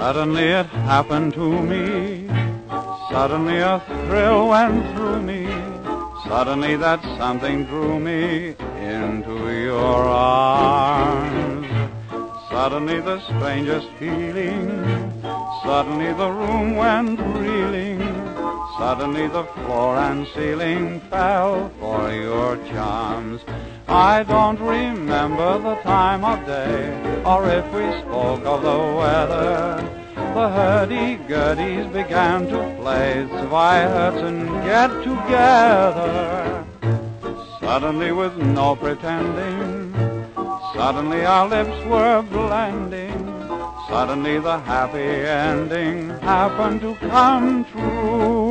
Suddenly it happened to me. Suddenly a thrill went through me. Suddenly that something drew me into your arms. Suddenly the strangest feeling. Suddenly the room went reeling. Suddenly the floor and ceiling fell for your charms. I don't remember the time of day, or if we spoke of the weather. The hurdy-gurdies began to play, Zwei Herzen get together. Suddenly with no pretending, suddenly our lips were blending. Suddenly the happy ending happened to come true.